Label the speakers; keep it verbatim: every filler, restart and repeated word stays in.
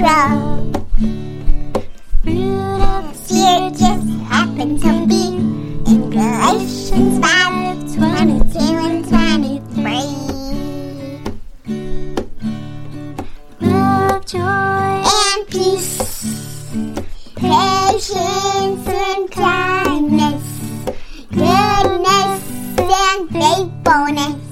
Speaker 1: grow. Fruit of the Spirit just happened to be in Galatians five, twenty-two and twenty-three. Love, joy, and peace, patience and kindness, goodness and faithfulness,